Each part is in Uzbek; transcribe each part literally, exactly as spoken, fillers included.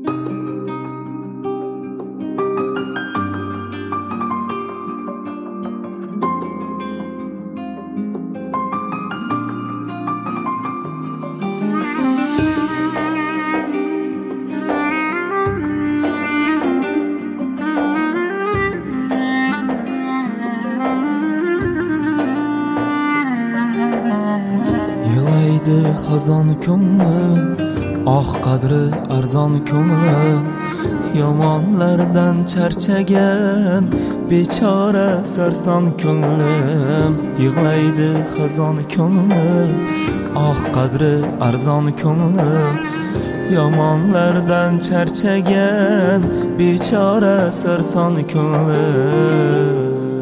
Xazon ko'nglim, oh qadri arzon ko'nglim, yomonlardan charchagan bechora sarson ko'nglim. Yig'laydi xazon ko'nglim, oh qadri arzon ko'nglim, yomonlardan charchagan bechora sarson ko'nglim.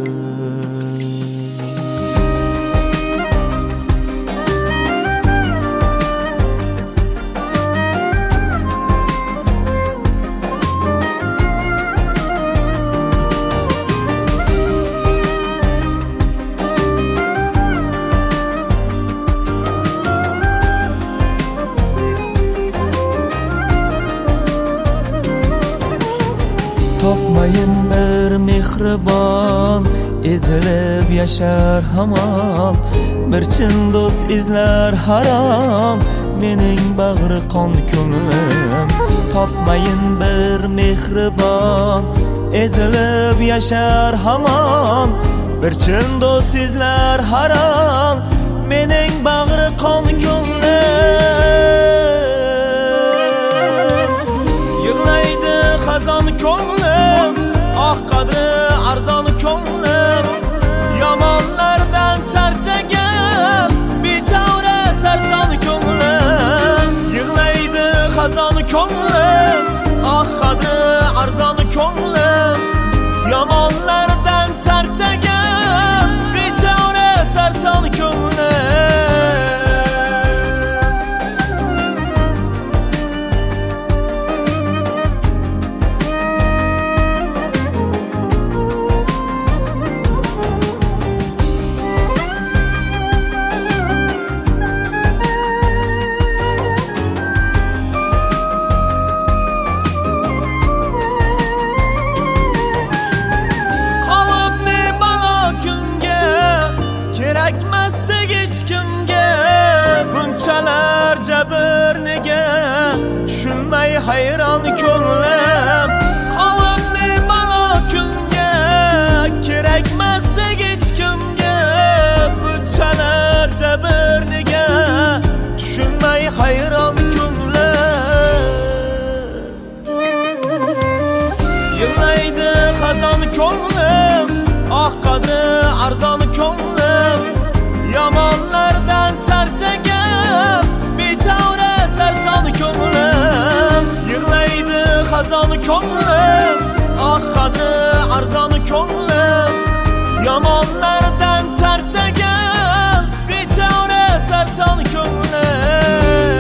Topmayın bir mehribon, ezilib yashar hamon. Bir chin do'st izlar harom, mening bag'ri qon ko'nglim. Topmayın bir mehribon, ezilib yashar hamon. Bir chin do'st izlar harom, mening bag'ri qon ko'nglim. Yig'laydi xazon ko'nglim, oh qadri arzon ko'nglim, yomonlardan charchagan bechora sarson ko'nglim. Yig'laydi xazon ko'nglim, oh qadri arzon ko'nglim, yomonlardan charchagan bechora sarson ko'nglim. Bunchalar jabr nega tushunmay hayron ko'nglim. Qavmni balo kunga kerakmasdek hech kimga. Bunchalar jabr nega tushunmay hayron ko'nglim. Yig'laydi xazon ko'nglim, oh qadri arzon ko'nglim, yomonlardan charchagan bechora sarson ko'nglim. Yig'laydi xazon ko'nglim, oh qadri arzon ko'nglim, yomonlardan charchagan bechora sarson ko'nglim.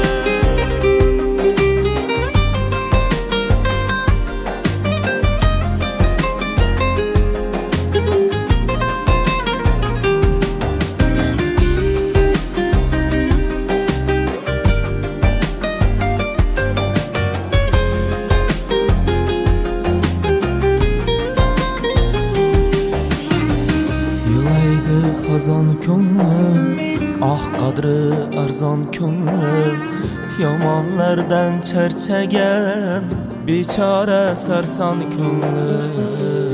Xazon ko'nglim, oh qadri arzon ko'nglim, yomonlardan charchagan bechora sarson ko'nglim.